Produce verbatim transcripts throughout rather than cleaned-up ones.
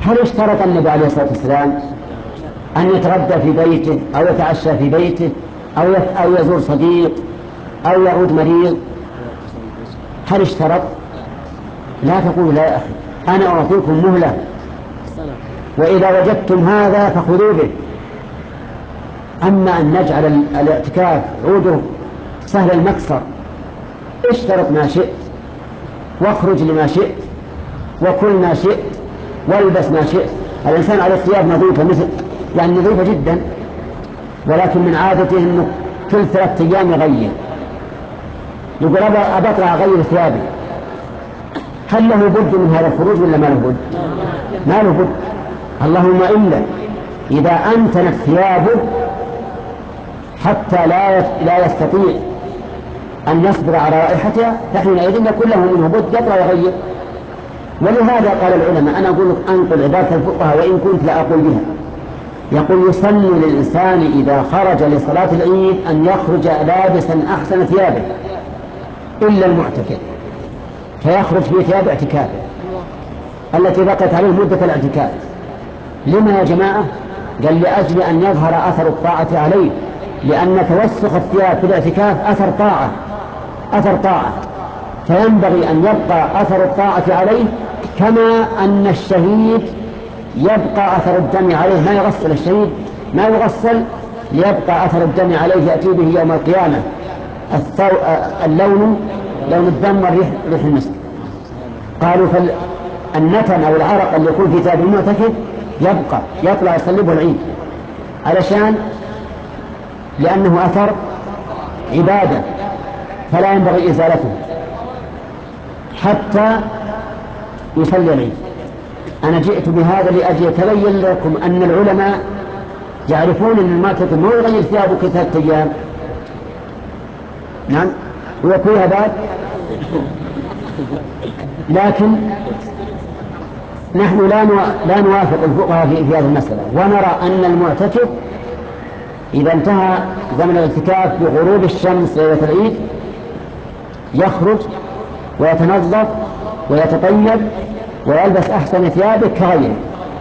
هل اشترط النبي عليه الصلاة والسلام أن يتغدى في بيته أو يتعشى في بيته أو أو يزور صديق أو يعود مريض؟ هل اشترط؟ لا تقول لا يا أخي، أنا أعطيكم مهلة، وإذا وجدتم هذا فخذوا به. أما أن نجعل الاعتكاف عوده سهل المكسر، اشترط ما شئت واخرج لما شئت وكل ما شئت والبس ما شئت. الإنسان على ثياب نظيفة مثل يعني نظيفة جدا، ولكن من عادته أنه كل ثلاثة أيام يغير، يقول أبى أطلع أغير ثيابي. هل له بد من هذا الخروج ولا ما له بد؟ ما له بد. اللهم إلا إذا أنتنت ثيابه حتى لا لا يستطيع أن يصبر على رائحتها، فحينئذ يكون له منه بد يطلع يغير. ولهذا قال العلماء، أنا أقول أنقل عبارة الفقهاء وإن كنت لا أقول بها، يقول يسن للإنسان إذا خرج لصلاة العيد أن يخرج لابسا أحسن ثيابه إلا المعتكف، فيخرج في ثياب اعتكافه التي بقت عليه مدة الاعتكاف. لما يا جماعة؟ قال لأجل أن يظهر أثر الطاعة عليه، لأن توسخ الثياب في الاعتكاف أثر طاعة أثر طاعة فينبغي أن يبقى أثر الطاعة عليه، كما أن الشهيد يبقى أثر الدم عليه، ما يغسل الشهيد، ما يغسل ليبقى أثر الدم عليه يأتي به يوم القيامة الثو... اللون لون الدم والريح ريح المسك. قالوا فالنتن أو العرق اللي يكون في ثياب المعتكف يبقى يطلع يصلبه العيد، علشان لأنه أثر عبادة فلا ينبغي إزالته حتى يصلي العيد. أنا جئت بهذا لأجل يتبين لكم أن العلماء يعرفون أن المعتكف ما يغير ثيابه كثلاثة أيام. نعم ويكون بعد، لكن نحن لا لا نوافق الفقهاء في هذه المسألة، ونرى أن المعتكف إذا انتهى زمن الاعتكاف بغروب الشمس ليلة العيد يخرج ويتنظف ويتطيب ويلبس أحسن ثيابه كغيره،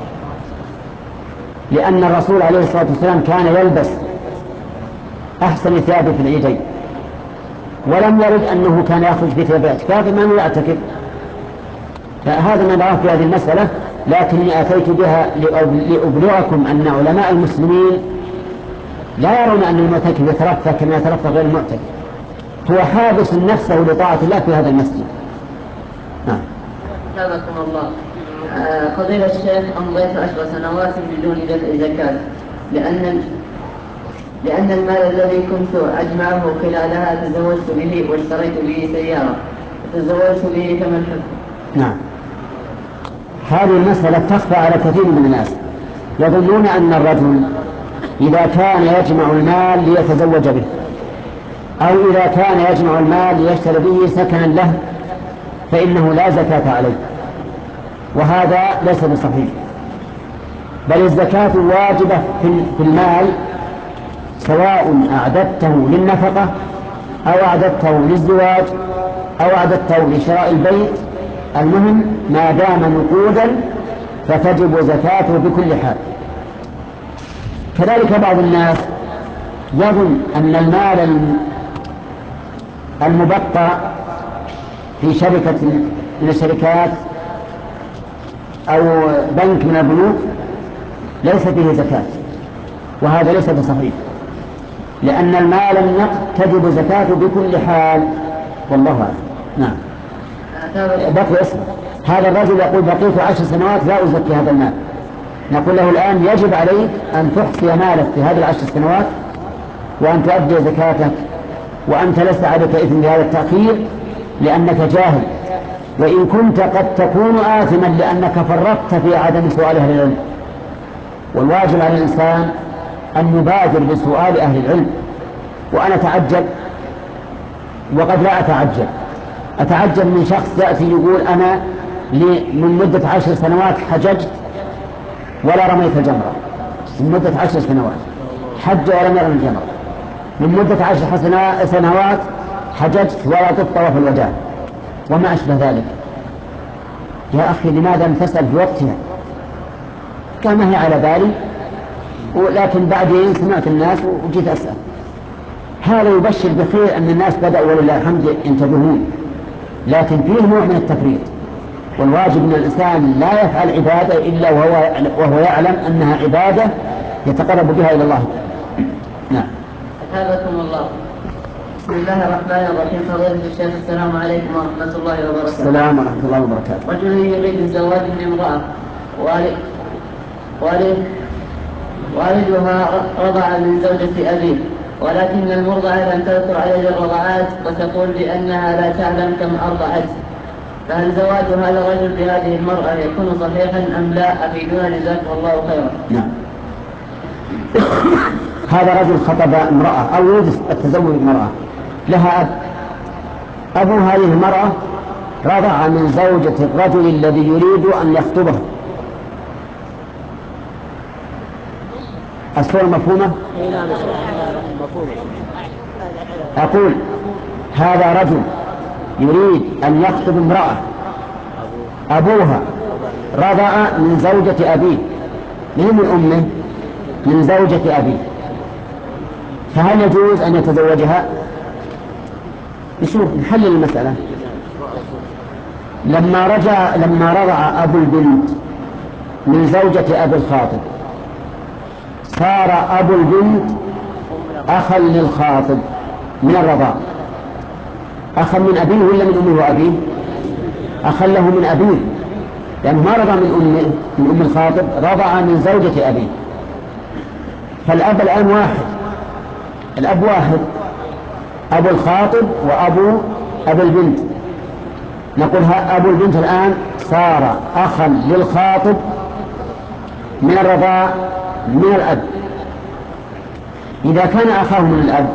لأن الرسول عليه الصلاة والسلام كان يلبس أحسن ثيابه في العيدين، ولم يرد أنه كان يخرج في ثياب الاعتكاف ما يعتكف. فهذا ما نراه في هذه المسألة، لكني أتيت بها لأبلغكم أن علماء المسلمين لا يرون أن المعتكف يترفه كما يترفه غير المعتكف، هو حابس نفسه لطاعة الله في هذا المسجد. نعم. حفظكم الله. آه فضيلة الشيخ، أمضيت عشر سنوات بدون دفع زكاة لأن لأن المال الذي كنت أجمعه خلالها تزوجت به واشتريت به سيارة، تزوجت به كما الحكم؟ نعم. هذه المسألة تخفى على كثير من الناس، يظنون أن الرجل إذا كان يجمع المال ليتزوج به أو إذا كان يجمع المال ليشتري به سكنا له فإنه لا زكاة عليه، وهذا ليس بصحيح، بل الزكاة واجبة في المال سواء أعددته للنفقة أو أعددته للزواج أو أعددته لشراء البيت، المهم ما دام نقودا فتجب زكاته بكل حال. كذلك بعض الناس يظن أن المال المبقى في شركة من الشركات أو بنك من البنوك ليس فيه زكاة، وهذا ليس بصحيح، لأن المال النقد تجب زكاته بكل حال، والله أعلم. نعم. بقي اسمه هذا الرجل يقول بقيت عشر سنوات لا أزكي هذا المال، نقول له الآن يجب عليك أن تحصي مالك في هذه العشر سنوات وأن تؤدي زكاتك، وأنت لست عليك إثم بهذا التأخير لأنك جاهل، وإن كنت قد تكون آثما لأنك فرطت في عدم سؤال أهل العلم. والواجب على الإنسان أن يبادر بسؤال أهل العلم. وأنا أتعجب وقد لا أتعجب أتعجب من شخص يأتي يقول أنا من مدة عشر سنوات حججت ولا رميت الجمرة، من مدة عشر سنوات حج ولم يرمي الجمرة، من مدة عشر سنوات حججت ولا طفت طواف الوداع وما أشبه ذلك. يا أخي لماذا لم تسأل في وقتها؟ قال ما هي على بالي، ولكن بعدين سمعت الناس وجيت أسأل. هذا يبشر بخير أن الناس بدأوا ولله الحمد ينتبهون، لكن فيه نوع من التفريط، والواجب أن الإنسان لا يفعل عبادة إلا وهو, وهو يعلم أنها عبادة يتقرب بها إلى الله. نعم. أثابكم الله. بسم الله الرحمن الرحيم. فضيلة الشيخ السلام عليكم ورحمة الله وبركاته. السلام ورحمة الله وبركاته. رجل يريد الزواج من امرأة والد والد والدها رضع من زوجة أبيه، ولكن المرضعة لم تذكر عدد الرضعات وتقول بأنها لا تعلم كم أرضعت، فهل زواج هذا الرجل بهذه المرأة يكون صحيحا أم لا؟ أفيدونا جزاكم الله خيرا. نعم. هذا رجل خطب امرأة أو يريد التزوج بامرأة لها أب، أبو هذه المرأة رضع من زوجة الرجل الذي يريد أن يخطبه. الصورة مفهومة؟ أقول هذا رجل يريد أن يخطب امرأة، أبوها رضع من زوجة أبيه، من أمه، من زوجة أبيه، فهل يجوز أن يتزوجها؟ نشوف نحلل المسألة. لما رجع لما رضع أبو البنت من زوجة أبي الخاطب صار أبو البنت أخا للخاطب من الرضاع. أخا من أبيه ولا من أمه وأبيه؟ أخا له من أبيه، لأنه ما رضع من أم من أم الخاطب، رضع من زوجة أبيه. فالأب الآن واحد، الأب واحد، أبو الخاطب وأبو أبو البنت. نقول أبو البنت الآن صار أخا للخاطب من الرضاع من الأب. إذا كان أخاه من الأب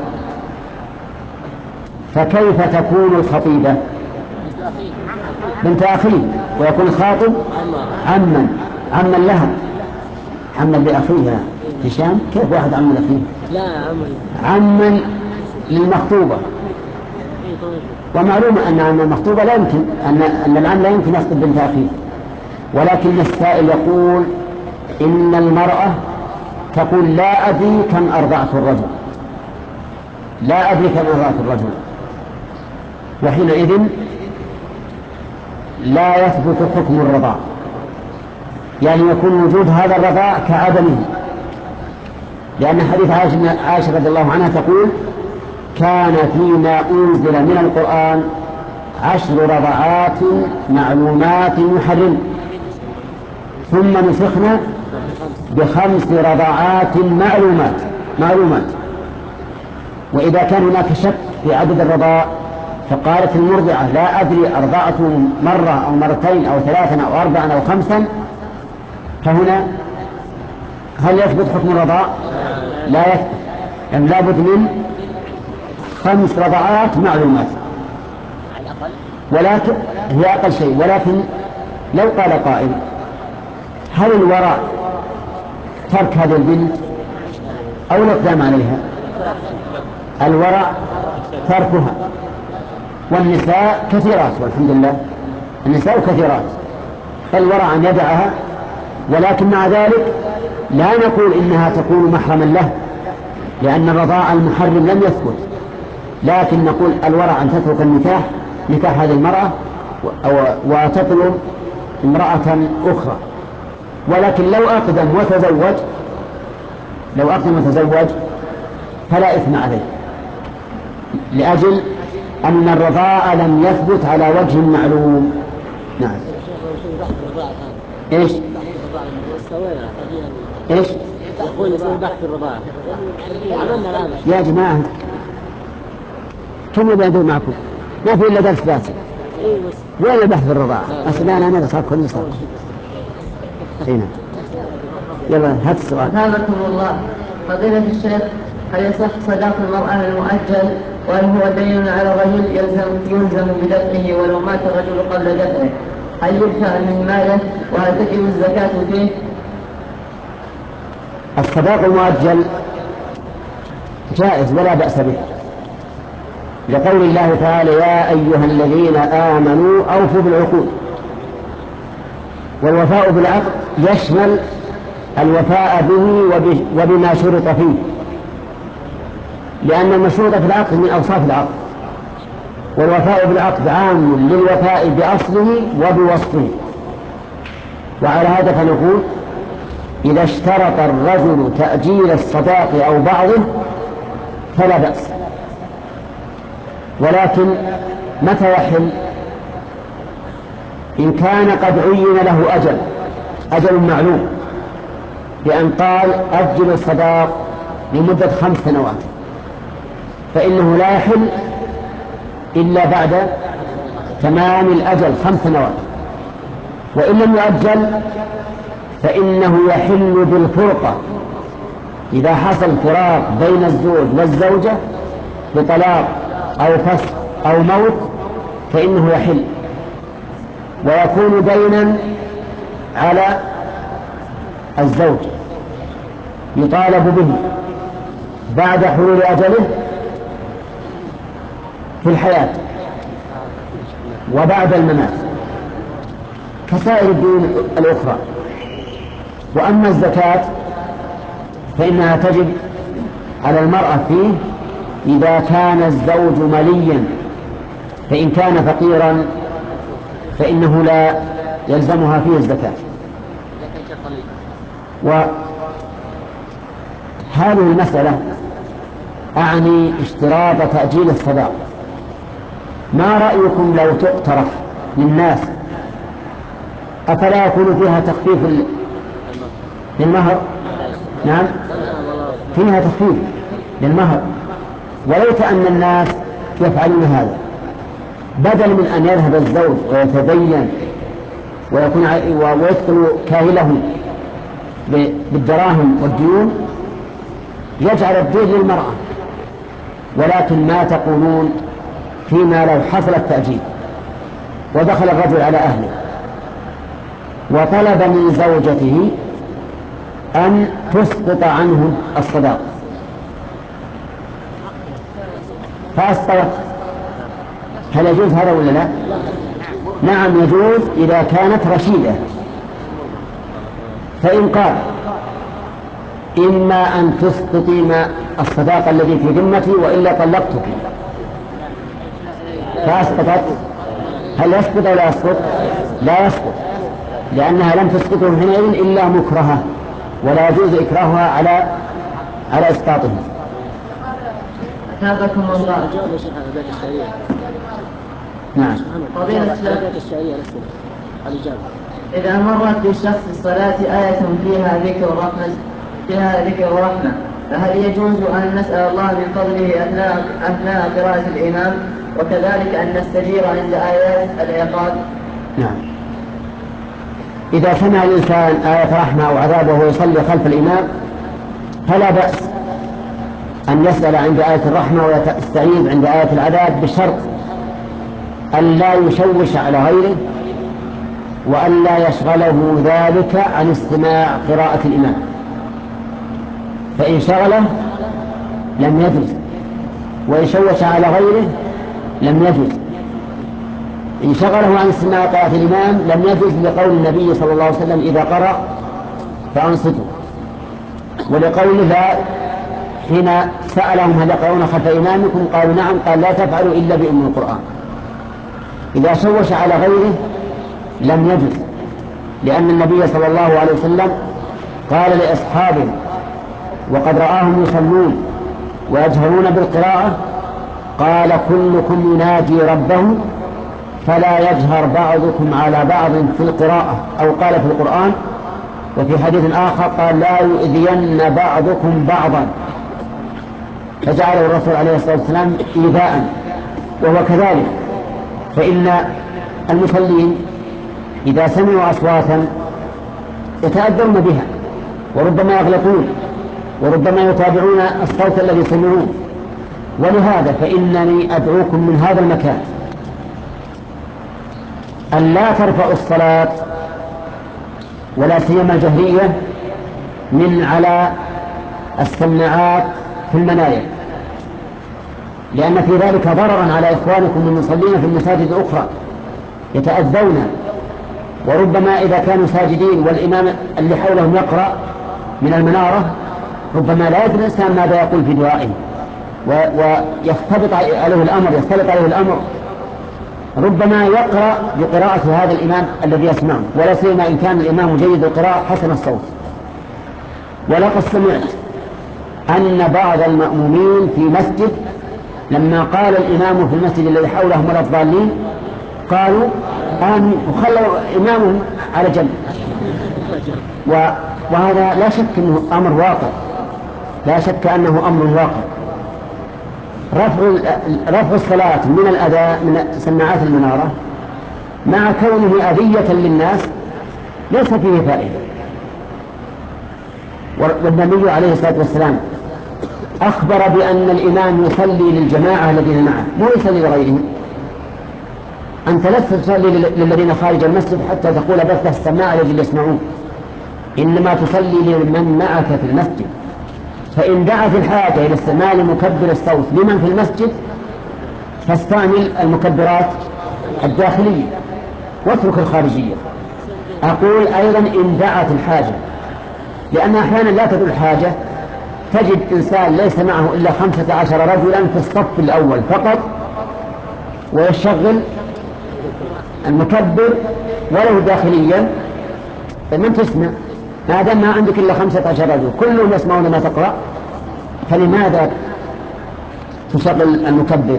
فكيف تكون الخطيبة؟ بنت أخيه، ويكون الخاطب عما عما لها، عما لأخيها. هشام كيف واحد عم لأخيه؟ لا عما للمخطوبة. ومعلوم أن عم المخطوبة لا يمكن أن أن العم لا يمكن يخطب بنت أخيه، ولكن السائل يقول إن المرأة تقول لا أدري كم أرضعت الرجل، لا أدري كم أرضعت الرجل، وحينئذ لا يثبت حكم الرضاع، يعني يكون وجود هذا الرضاع كعدمه، لأن حديث عائشة رضي الله عنها تقول كان فيما أنزل من القرآن عشر رضعات معلومات يحرم، ثم نسخنا بخمس رضعات معلومات معلومات. وإذا كان هناك شك في عدد الرضاع فقالت المرضعة لا أدري أرضعت مرة أو مرتين أو ثلاثا أو أربعا أو خمسا، فهنا هل يثبت حكم الرضاع؟ لا يثبت، يعني لابد من خمس رضعات معلومات، ولكن هي أقل شيء. ولكن لو قال قائل هل الورع ترك هذه البنت أو الإقدام عليها؟ الورع تركها، والنساء كثيرات والحمد لله، النساء كثيرات، فالورع أن يدعها، ولكن مع ذلك لا نقول إنها تكون محرما له، لأن الرضاع المحرم لم يثبت، لكن نقول الورع أن تترك النكاح نكاح هذه المرأة وتطلب امرأة أخرى. ولكن لو أقدم وتزوج لو أقدم وتزوج فلا إثم عليه، لأجل أن الرضاع لم يثبت على وجه معلوم. نعم. إيش؟ إيش؟ يقول يسوي بحث الرضاعة. يا جماعة كم يبدو معكم؟ ما في إلا درس باسل. وين البحث الرضاعة؟ أصلا أنا أنا صار كل صار. هنا. يلا هات السؤال. أثابكم الله. فضيلة الشيخ، هل يصح صداق المرأة المؤجل، وهل هو دين على الرجل يلزم يلزم بدفعه ولو مات الرجل قبل دفعه؟ هل يدفع من ماله؟ وهل تجب الزكاة فيه؟ الصداق المؤجل جائز ولا بأس به، لقول الله تعالى يا أيها الذين آمنوا أوفوا بالعقود، والوفاء بالعقد يشمل الوفاء به وبما شرط فيه، لأن المشروط في العقد من أوصاف العقد، والوفاء بالعقد عام للوفاء بأصله وبوصفه. وعلى هذا فنقول إذا اشترط الرجل تأجيل الصداق أو بعضه فلا بأس، ولكن متى يحل؟ إن كان قد عين له أجل أجل معلوم، بأن قال أجل الصداق لمدة خمس سنوات، فإنه لا يحل إلا بعد تمام الأجل خمس سنوات. وإن لم يؤجل فإنه يحل بالفرقة، إذا حصل فراق بين الزوج والزوجة بطلاق أو فسخ أو موت فإنه يحل، ويكون دينا على الزوج يطالب به بعد حلول أجله في الحياة وبعد الممات كسائر الدين الأخرى. وأما الزكاة فإنها تجب على المرأة فيه إذا كان الزوج مليا، فإن كان فقيرا فإنه لا يلزمها فيه الزكاة. وهذه المسألة أعني اشتراط تأجيل الصداق. ما رأيكم لو تقترح للناس أفلا يكون فيها تخفيف للمهر؟ نعم فيها تخفيف للمهر، وليت أن الناس يفعلون هذا، بدل من أن يذهب الزوج ويتدين ويكون ويدخل كاهله بالدراهم والديون يجعل الدين للمرأة. ولكن ما تقولون فيما لو حصل التأجيل ودخل الرجل على أهله وطلب من زوجته أن تسقط عنه الصداق فأسقطت، هل يجوز هذا ولا لا؟ نعم يجوز إذا كانت رشيدة. فإن قال إما أن تسقطي ما الصداق الذي في ذمتي وإلا طلقتك فأسقطت، هل يسقط أو لا يسقط؟ لا يسقط، لأنها لم تسقطه حينئذ إلا مكرهة، ولا يجوز إكراهها على على إسقاطه. أثابكم الله. نعم. فضيلة إذا مرت بالشخص الصلاة آية فيها ذكر رحمة فيها ذكر رحمة فهل يجوز أن نسأل الله من فضله أثناء أثناء قراءة الإمام، وكذلك أن نستجير عند آيات العقاب؟ نعم. إذا سمع الإنسان آية رحمة أو عذاب وهو يصلي خلف الإمام فلا بأس أن يسأل عند آية الرحمة ويستعيذ عند آية العذاب، بشرط أن لا يشوش على غيره وأن لا يشغله ذلك عن استماع قراءة الإمام. فإن شغله لم يجوز، وإن شوش على غيره لم يجوز. إن شغله عن استماع قراءة الإمام لم يجوز، لقول النبي صلى الله عليه وسلم إذا قرأ فأنصتوا، ولقوله لا حين سألهم هل يقرؤون خلف إمامكم قالوا نعم، قال لا تفعلوا إلا بأم القرآن. إذا شوش على غيره لم يجوز، لأن النبي صلى الله عليه وسلم قال لأصحابه وقد رآهم يصلون ويجهرون بالقراءة قال كلكم يناجي ربه فلا يجهر بعضكم على بعض في القراءة، أو قال في القرآن. وفي حديث آخر قال لا يؤذين بعضكم بعضا، فجعله الرسول عليه الصلاة والسلام إيذاء، وهو كذلك. فإن المصلين إذا سمعوا أصواتا يتأذون بها وربما يغلطون وربما يتابعون الصوت الذي سمعوه، ولهذا فإنني أدعوكم من هذا المكان أن لا ترفعوا الصلاة ولا سيما الجهرية من على السماعات في المناير، لأن في ذلك ضررا على إخوانكم المصلين في المساجد الأخرى يتأذون، وربما إذا كانوا ساجدين والإمام اللي حولهم يقرأ من المنارة ربما لا يدري الإنسان ماذا يقول في دعائه ويختلط عليه الأمر يختلط عليه الأمر. ربما يقرأ بقراءة هذا الإمام الذي يسمعه، ولا سيما إن كان الإمام جيد القراءة حسن الصوت. ولقد سمعت أن بعض المأمومين في مسجد لما قال الإمام في المسجد الذي حولهم ولا الضالين قالوا آمين وخلوا إمامهم على جنب. وهذا لا شك أنه أمر واقع، لا شك أنه أمر واقع. رفع رفع الصلاة من الأذى من سماعات المنارة مع كونه أذية للناس ليس فيه فائدة. والنبي عليه الصلاة والسلام أخبر بأن الإمام يصلي للجماعة الذين معه مو يصلي لغيرهم. أنت لست تصلي للذين خارج المسجد حتى تقول بث السماع الذي يسمعون، إنما تصلي لمن معك في المسجد. فإن دعت الحاجة إلى استعمال مكبر الصوت لمن في المسجد فاستعمل المكبرات الداخلية واترك الخارجية. أقول أيضا إن دعت الحاجة، لأن أحيانا لا تدل الحاجة تجد إنسان ليس معه إلا خمسة عشر رجلا في الصف الأول فقط ويشغل المكبر ولو داخليا، فمن تسمع ما دام ما عندك إلا خمسة عشر رجل كلهم يسمعون ما تقرأ، فلماذا تشغل المكبر؟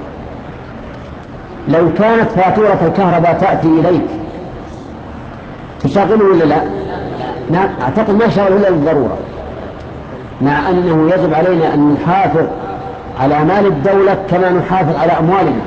لو كانت فاتورة الكهرباء تأتي إليك تشغله ولا لا؟ نعم، أعتقد ما شغله إلا للضرورة، مع أنه يجب علينا أن نحافظ على مال الدولة كما نحافظ على أموالنا،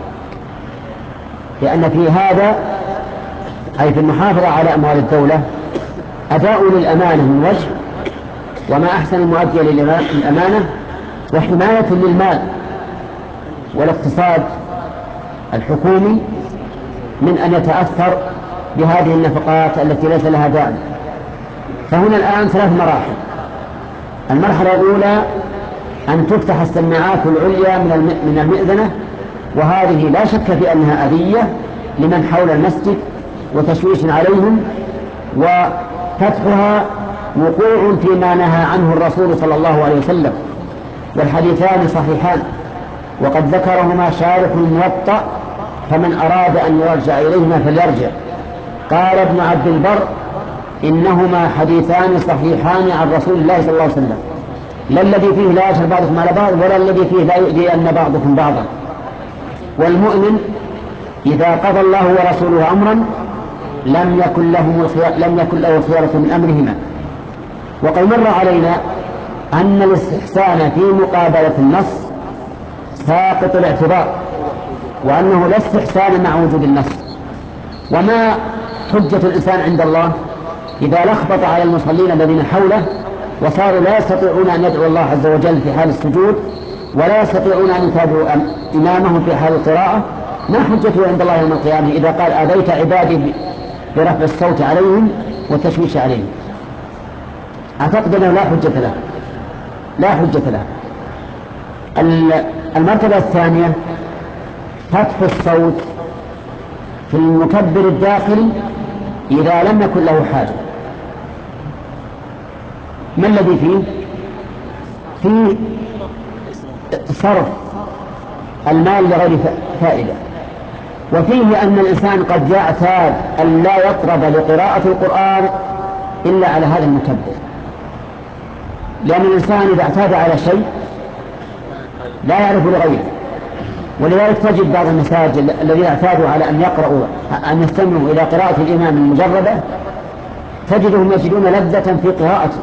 لأن في هذا أي في المحافظة على أموال الدولة أداء للأمانة من وجه، وما أحسن المؤدية للأمانة وحماية للمال والاقتصاد الحكومي من أن يتأثر بهذه النفقات التي ليس لها داعي. فهنا الآن ثلاث مراحل. المرحلة الأولى أن تفتح السماعات العليا من المئذنة، وهذه لا شك في أنها أذية لمن حول المسجد وتشويش عليهم، وفتحها وقوع فيما نهى عنه الرسول صلى الله عليه وسلم، والحديثان صحيحان وقد ذكرهما شارح الموطأ، فمن أراد أن يرجع إليهما فليرجع. قال ابن عبد البر إنهما حديثان صحيحان عن رسول الله صلى الله عليه وسلم، لا الذي فيه لا يشهر بعضكم على بعض ولا الذي فيه لا يؤذي أن بعضكم بعضا. والمؤمن إذا قضى الله ورسوله أمرا لم يكن له لم يكن له خيارة من أمرهما. وقد مر علينا أن الاستحسان في مقابلة النص ساقط الاعتبار، وأنه لا استحسان مع وجود النص. وما حجة الإنسان عند الله إذا لخبط على المصلين الذين حوله وصاروا لا يستطيعون أن يدعوا الله عز وجل في حال السجود، ولا يستطيعون أن يتابعوا إمامهم في حال القراءة؟ ما حجته عند الله يوم القيامة إذا قال آذيت عبادي برفع الصوت عليهم والتشويش عليهم؟ أعتقد أنه لا حجة له، لا حجة له. المرتبة الثانية فتح الصوت في المكبر الداخلي إذا لم يكن له حاجة. ما الذي فيه؟ فيه صرف المال لغير فائدة، وفيه أن الإنسان قد يعتاد أن لا يقرب لقراءة القرآن إلا على هذا المكبر، لأن الإنسان إذا اعتاد على شيء لا يعرف لغيره. ولذلك تجد بعض المساجد الذين اعتادوا على أن يقرأوا أن يستمعوا إلى قراءة الإمام المجردة تجدهم يجدون لذة في قراءته،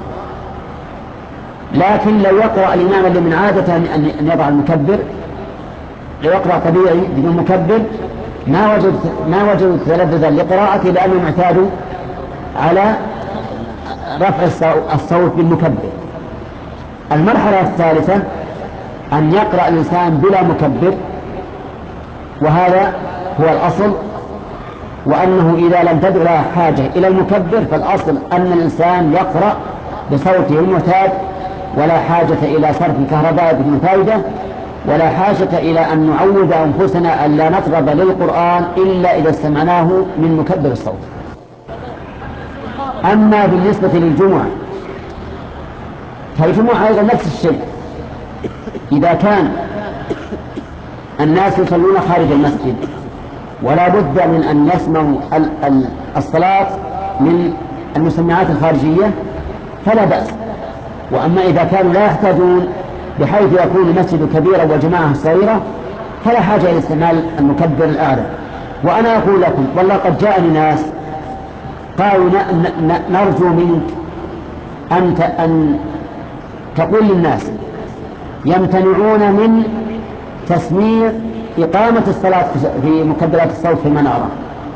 لكن لو يقرأ الإمام اللي من عادة أن يضع المكبر، لو يقرأ طبيعي بدون مكبر ما وجد ما وجد تلذذا لقراءته، لأنهم اعتادوا على رفع الصوت بالمكبر. المرحلة الثالثة أن يقرأ الإنسان بلا مكبر، وهذا هو الأصل، وأنه إذا لم تدع حاجة إلى المكبر فالأصل أن الإنسان يقرأ بصوته المعتاد، ولا حاجة إلى صرف كهرباء بدون فائدة، ولا حاجة إلى أن نعود أنفسنا أن لا نطرب للقرآن إلا إذا استمعناه من مكبر الصوت. أما بالنسبة للجمعة فالجمعة أيضا نفس الشيء. إذا كان الناس يصلون خارج المسجد ولا بد من أن يسمعوا الصلاة من المسمعات الخارجية فلا بأس. وأما إذا كانوا لا يحتاجون بحيث يكون المسجد كبيرا والجماعة صغيرة فلا حاجة إلى استعمال المكبر الأعلى. وأنا أقول لكم والله قد جاءني ناس قالوا نرجو منك أن أن تقول للناس يمتنعون من تسميع إقامة الصلاة في مكبرات الصوت في المنارة.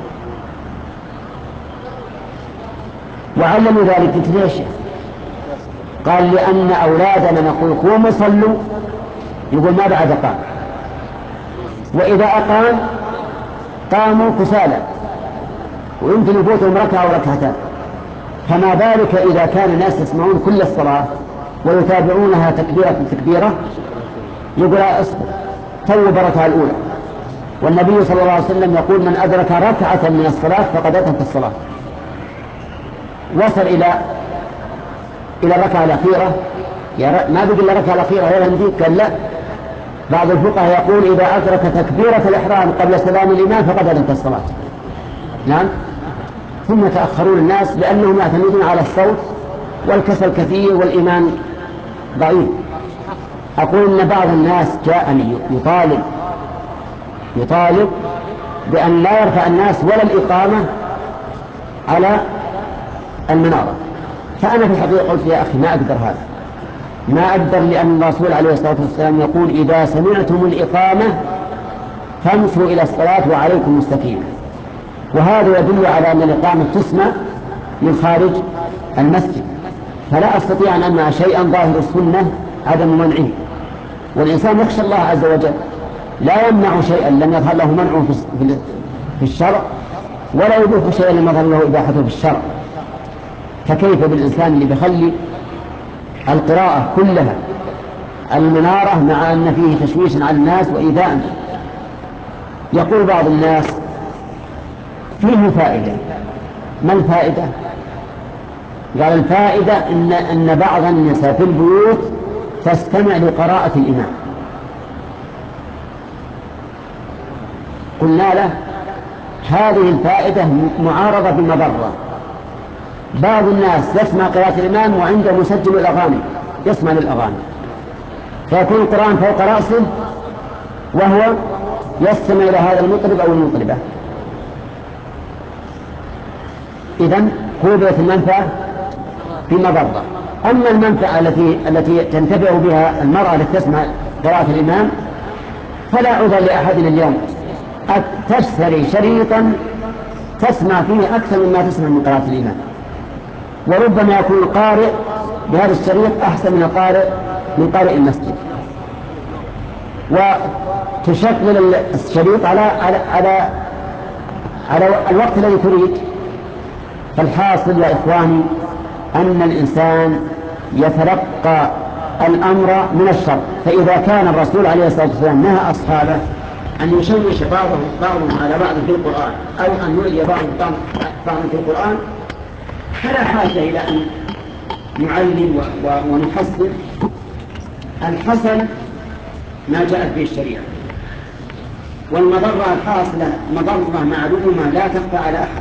وعلموا ذلك. قلت ليش؟ قال لأن أولادنا نقول قوموا صلوا يقول ما بعد قام، وإذا أقام قاموا كسالى ويمكن يفوتهم ركعة أو ركعتان، فما بالك إذا كان الناس يسمعون كل الصلاة ويتابعونها تكبيرة تكبيرة. يقول اصبر تو بركة الأولى. والنبي صلى الله عليه وسلم يقول من أدرك ركعة من الصلاة فقد أتم الصلاة. وصل إلى إلى الركعة الأخيرة ما بقي إلا الركعة الأخيرة هي هنديك. قال لا، بعض الفقهاء يقول إذا أدرك تكبيرة الإحرام قبل سلام الإمام فقد أتم الصلاة. نعم. ثم تأخرون الناس لأنهم يعتمدون على الصوت والكسل كثير والإيمان ضعيف. أقول إن بعض الناس جاءني يطالب يطالب بأن لا يرفع الناس ولا الإقامة على المنارة. فأنا في الحقيقة قلت يا أخي ما أقدر هذا، ما أقدر، لأن الرسول عليه الصلاة والسلام يقول إذا سمعتم الإقامة فامشوا إلى الصلاة وعليكم السكينة. وهذا يدل على أن الإقامة تسمع من خارج المسجد، فلا أستطيع أن أمنع شيئا ظاهر السنة عدم منعه. والإنسان يخشى الله عز وجل لا يمنع شيئا لم يظهر له منعه في الشرع ولا يبيح شيئا لم يظهر له إباحته في الشرع. فكيف بالإنسان اللي بيخلي القراءة كلها المنارة مع أن فيه تشويش على الناس وإيذاء؟ يقول بعض الناس فيه فائدة. ما الفائدة؟ قال الفائدة إن, أن بعض النساء في البيوت تستمع لقراءة الإمام. قلنا له هذه الفائدة معارضة بالمضرة. بعض الناس يسمع قراءة الإمام وعنده مسجل الأغاني يسمع للأغاني فيكون القرآن فوق رأسه وهو يستمع إلى هذا المطرب أو المطربة. إذن قوبلة المنفعة في مضرة. أما المنفعة التي التي تنتفع بها المرأة التي تسمع قراءة الإمام فلا عذر لأحد اليوم تشتري شريطا تسمع فيه أكثر مما تسمع من قراءة الإمام، وربما يكون القارئ بهذا الشريط أحسن من القارئ من قارئ المسجد. وتشغل الشريط على على على, على الوقت الذي تريد. فالحاصل يا إخواني أن الإنسان يتلقى الأمر من الشر. فإذا كان الرسول عليه الصلاة والسلام نهى أصحابه أن يشوش بعضهم بعضهم على بعض في القرآن أو أن يؤذي بعضهم بعضا في القرآن فلا حاجة إلى أن نعلم ونحسن. الحسن ما جاءت به الشريعة، والمضرة الحاصلة مضرة معلومة لا تخفى على أحد.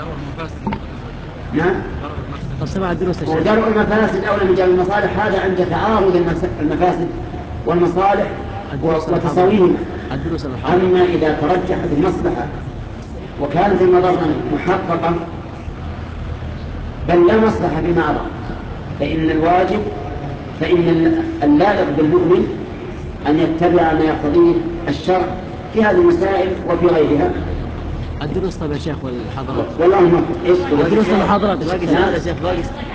نعم. ودرء المفاسد أولى من جلب المصالح. هذا عند تعارض المفاسد والمصالح وتساويهما. أما إذا ترجحت المصلحة وكانت المضرة محققة بل لا مصلحة فيما أرى فإن الواجب فإن اللائق بالمؤمن أن يتبع ما يقتضيه الشرع في هذه المسائل وفي غيرها. الدروس طيب يا شيخ والحضرات والله ما ايش الدروس والمحاضرات باقي سؤال يا شيخ باقي.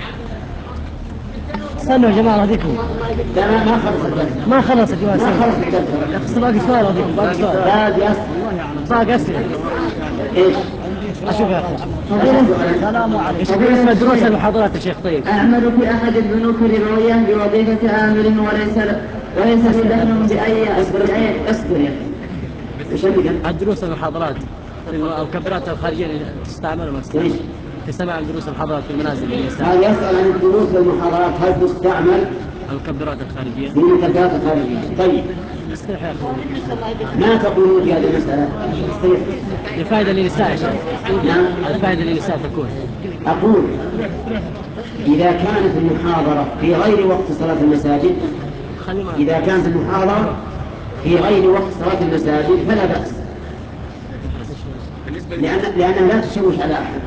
استنوا يا جماعه هذيكم لا ما خلص ما خلص يا جماعه ما خلص يا باقي سؤال هذيكم باقي سؤال باقي باقي اسئله. ايش اشوف يا اخي السلام عليكم. ايش اسم الدروس والمحاضرات يا شيخ؟ طيب أعمل في أحد البنوك الربوية بوظيفة عامل وليس وليس لي دخل بأي أسبر أسبر الدروس والمحاضرات الكبرات الخارجية تستعمل ولا تستعمل؟ في سماع الدروس والمحاضرات في المنازل. هل يسأل عن الدروس والمحاضرات هل تستعمل المكبرات الخارجية. من المكبرات الخارجية. طيب ما تقولون في هذه المسألة؟ الفائدة للنساء يا شيخ. نعم. الفائدة للنساء تكون. أقول إذا كانت المحاضرة في غير وقت صلاة المساجد، إذا كانت المحاضرة في غير وقت صلاة المساجد فلا بأس، لأن لأنها لا تشوش على أحد.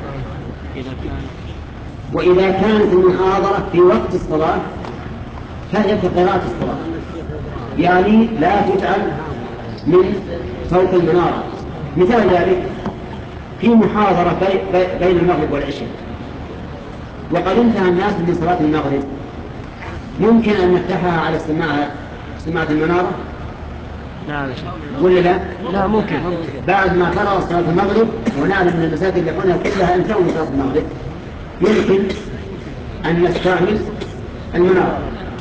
وإذا كانت المحاضرة في وقت الصلاة فهي كقراءة الصلاة، يعني لا تجعل من فوق المنارة. مثال ذلك في محاضرة بين المغرب والعشاء وقد انتهى الناس من صلاة المغرب، ممكن أن نفتحها على السماعة سماعة المنارة؟ نعم. ولا لا؟ لا ممكن. بعد ما فرغ صلاة المغرب ونعلم أن المساجد اللي حولنا كلها انتهوا من صلاة المغرب، يمكن أن نستعمل المنارة.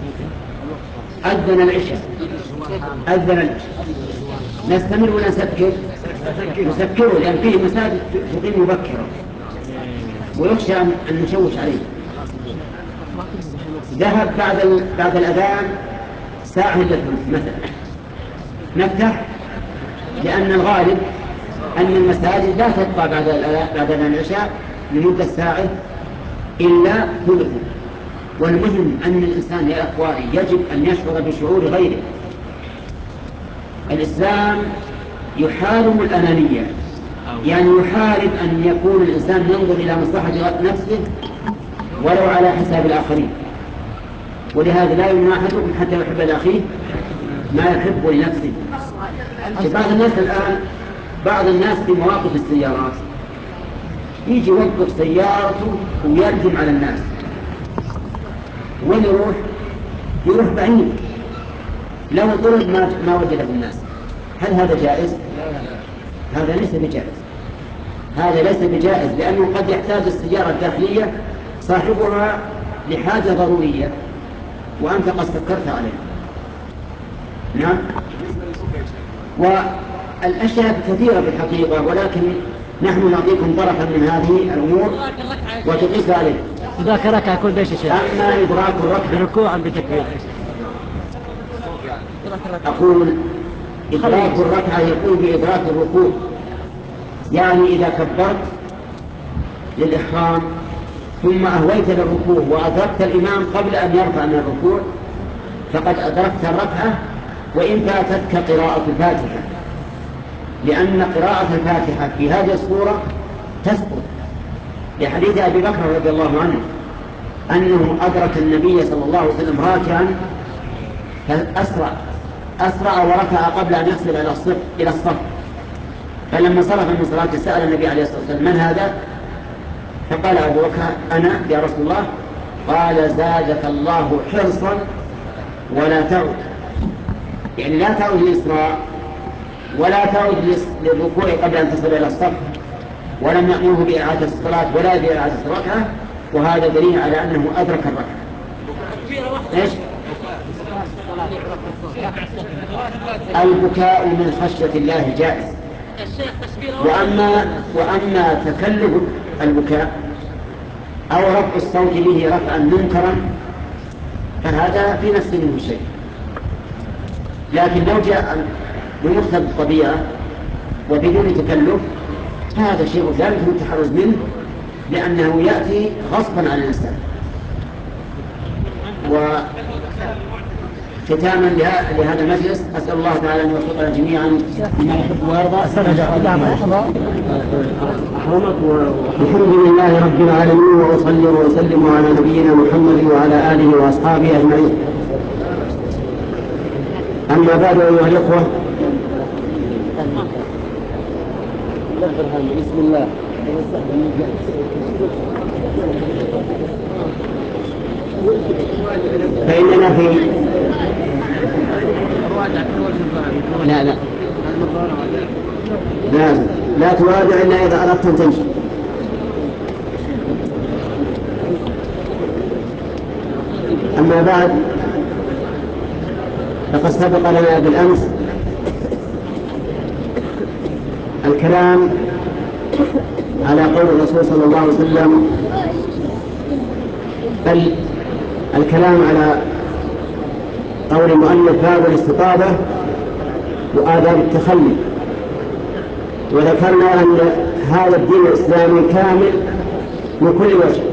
أذن العشاء أذن العشاء نستمر ولا نسكر؟ نسكره، لأن فيه مساجد تقيم مبكرة ويخشى أن نشوش عليه. ذهب بعد بعد الأذان ساعة إلا ثلث مثلا، نفتح، لأن الغالب أن المساجد لا تبقى بعد بعد أذان العشاء لمدة ساعة إلا ثلث. والمهم أن الإنسان يا أخواني يجب أن يشعر بشعور غيره. الإسلام يحارب الأنانية، يعني يحارب أن يكون الإنسان ينظر إلى مصلحة نفسه ولو على حساب الآخرين. ولهذا لا يمنع أحدكم حتى يحب لأخيه ما يحب لنفسه. بعض الناس الآن بعض الناس في مواقف السيارات يجي يوقف سيارته ويرجم على الناس. وين يروح؟ يروح بعيد، لو طلب ما ما وجد في الناس. هل هذا جائز؟ هذا ليس بجائز، هذا ليس بجائز، لأنه قد يحتاج السيارة الداخلية صاحبها لحاجة ضرورية وأنت قد سكرت عليه. نعم. والأشياء كثيرة في الحقيقة، ولكن نحن نعطيكم طرفا من هذه الأمور وتقيس عليه. إدراك الركعة يكون بإيش يا شيخ؟ أما إدراك الركعة بركوع أم بتكبير؟ أقول إدراك الركعة يكون بإدراك الركوع، يعني إذا كبرت للإحرام ثم أهويت للركوع وأدركت الإمام قبل أن يرفع من الركوع فقد أدركت الركعة، وإن فاتتك قراءة الفاتحة، لأن قراءة الفاتحة في هذه الصورة تسقط، لحديث أبي بكر رضي الله عنه أنه أدرك النبي صلى الله عليه وسلم راكعا فأسرع أسرع وركع قبل أن يصل إلى الصف إلى الصف فلما صرف من صلاة سأل النبي عليه الصلاة والسلام من هذا؟ فقال أبو بكر أنا يا رسول الله. قال زادك الله حرصا ولا تعود، يعني لا تعود للإسراء ولا تعود للركوع قبل أن تصل إلى الصف، ولم يأمره بإعادة الصلاة ولا بإعادة الركعة، وهذا دليل على أنه أدرك الركعة. إيش؟ البكاء من خشية الله جائز، وأما وأما تكلف البكاء أو رفع الصوت به رفعا منكرا فهذا في نفس منه شيء، لكن لو جاء بمقتضى الطبيعة وبدون تكلف هذا شيء لا يمكن التحرز منه، لأنه يأتي غصبا على الإنسان. وختاما لهذا المجلس أسأل الله تعالى أن يوفقنا جميعا لما يحب ويرضى. الحمد لله رب العالمين، وأصلي وأسلم على نبينا محمد وعلى آله وأصحابه أجمعين. أما بعد أيها الإخوة، بسم الله. فإننا في لا لا لا لا توادع إلا إذا أردت أن تمشي. أما بعد، فقد سبق لنا بالأمس الكلام على قول الرسول صلى الله عليه وسلم، بل الكلام على قول المؤلف باب الاستطابة وآداب التخلي. وذكرنا أن هذا الدين الإسلامي كامل من كل وجه،